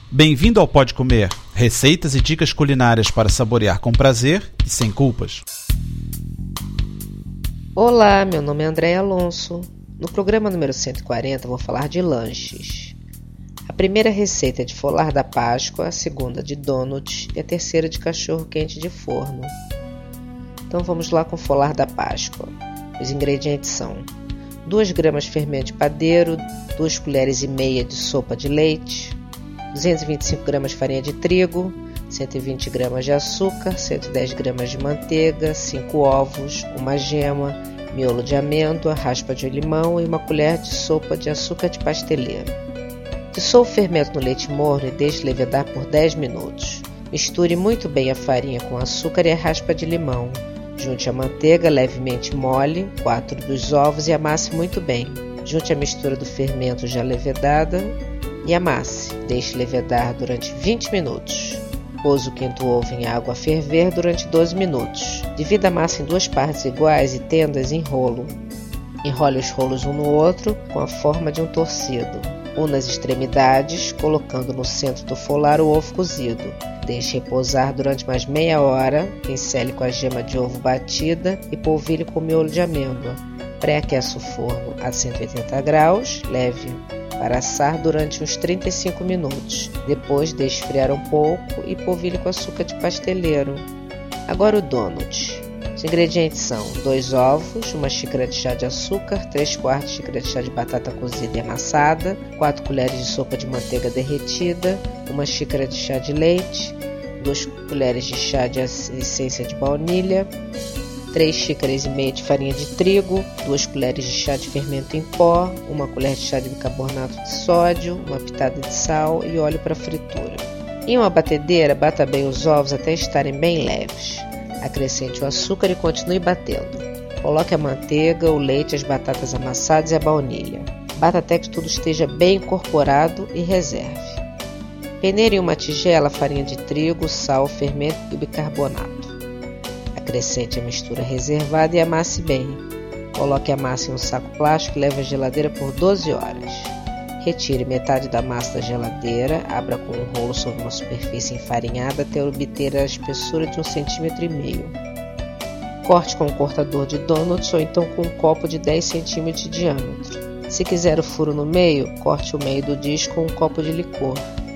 Bem-vindo ao Pode Comer, receitas e dicas culinárias para saborear com prazer e sem culpas. Olá, meu nome é Andréia Alonso. No programa número 140 vou falar de lanches. A primeira receita é de folar da Páscoa, a segunda de donut e a terceira de cachorro-quente de forno. Então vamos lá com o folar da Páscoa. Os ingredientes são 2 gramas de fermento de padeiro, 2 colheres e meia de sopa de leite, 225 gramas de farinha de trigo, 120 gramas de açúcar, 110 gramas de manteiga, 5 ovos, uma gema, miolo de amêndoa, raspa de limão e uma colher de sopa de açúcar de pasteleiro. Dissolva o fermento no leite morno e deixe levedar por 10 minutos. Misture muito bem a farinha com açúcar e a raspa de limão. Junte a manteiga levemente mole, 4 dos ovos e amasse muito bem. Junte a mistura do fermento já levedada e amasse. Deixe levedar durante 20 minutos. Pose o quinto ovo em água a ferver durante 12 minutos. Divida a massa em 2 partes iguais e tenda-as em rolo. Enrole os rolos um no outro com a forma de um torcido. Una as extremidades, colocando no centro do folar o ovo cozido. Deixe repousar durante mais meia hora, pincele com a gema de ovo batida e polvilhe com miolo de amêndoa. Pré-aqueça o forno a 180 graus, leve para assar durante uns 35 minutos. Depois deixe esfriar um pouco e polvilhe com açúcar de pasteleiro. Agora o donut. Os ingredientes são 2 ovos, 1 xícara de chá de açúcar, 3/4 xícara de chá de batata cozida e amassada, 4 colheres de sopa de manteiga derretida, 1 xícara de chá de leite, 2 colheres de chá de essência de baunilha, 3 xícaras e meia de farinha de trigo, 2 colheres de chá de fermento em pó, 1 colher de chá de bicarbonato de sódio, uma pitada de sal e óleo para fritura. Em uma batedeira, bata bem os ovos até estarem bem leves. Acrescente o açúcar e continue batendo. Coloque a manteiga, o leite, as batatas amassadas e a baunilha. Bata até que tudo esteja bem incorporado e reserve. Peneire em uma tigela a farinha de trigo, sal, fermento e bicarbonato. Acrescente a mistura reservada e amasse bem. Coloque a massa em um saco plástico e leve à geladeira por 12 horas. Retire metade da massa da geladeira, abra com um rolo sobre uma superfície enfarinhada até obter a espessura de 1,5 cm. Corte com um cortador de donuts ou então com um copo de 10 cm de diâmetro. Se quiser o furo no meio, corte o meio do disco com um copo de licor.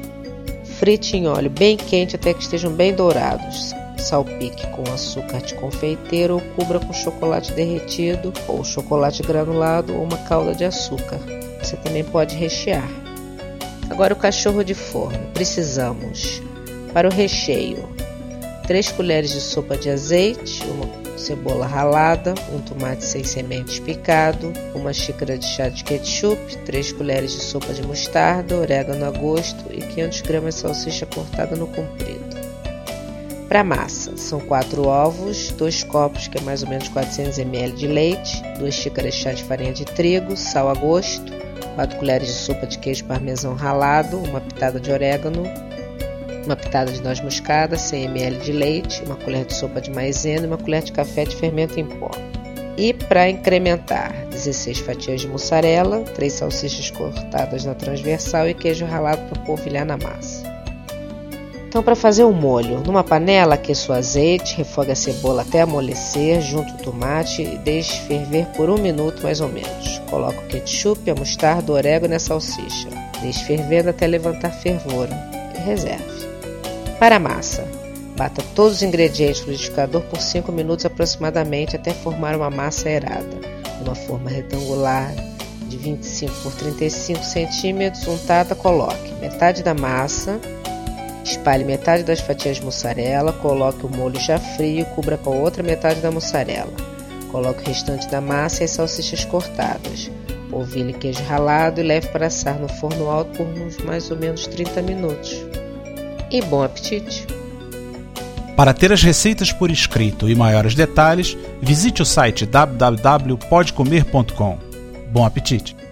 Frite em óleo bem quente até que estejam bem dourados. Salpique com açúcar de confeiteiro ou cubra com chocolate derretido ou chocolate granulado ou uma calda de açúcar. Você também pode rechear. Agora o cachorro de forno. Precisamos, para o recheio, 3 colheres de sopa de azeite, 1 cebola ralada, 1 tomate sem sementes picado, 1 xícara de chá de ketchup, 3 colheres de sopa de mostarda, orégano a gosto e 500 gramas de salsicha cortada no comprido. Para a massa, são 4 ovos, 2 copos, que é mais ou menos 400 ml de leite, 2 xícaras de chá de farinha de trigo, sal a gosto, 4 colheres de sopa de queijo parmesão ralado, uma pitada de orégano, uma pitada de noz moscada, 100 ml de leite, 1 colher de sopa de maisena e 1 colher de café de fermento em pó. E para incrementar, 16 fatias de mussarela, 3 salsichas cortadas na transversal e queijo ralado para polvilhar na massa. Então, para fazer o molho, numa panela aqueça o azeite, refogue a cebola até amolecer, junte o tomate e deixe ferver por 1 minuto mais ou menos. Coloque o ketchup, a mostarda, o orégano e a salsicha. Deixe fervendo até levantar fervura e reserve. Para a massa, bata todos os ingredientes no liquidificador por 5 minutos aproximadamente até formar uma massa aerada. Numa forma retangular de 25 por 35 cm, untada, coloque metade da massa. Espalhe metade das fatias de mussarela, coloque o molho já frio e cubra com a outra metade da mussarela. Coloque o restante da massa e as salsichas cortadas. Polvilhe queijo ralado e leve para assar no forno alto por uns mais ou menos 30 minutos. E bom apetite! Para ter as receitas por escrito e maiores detalhes, visite o site www.podecomer.com. Bom apetite!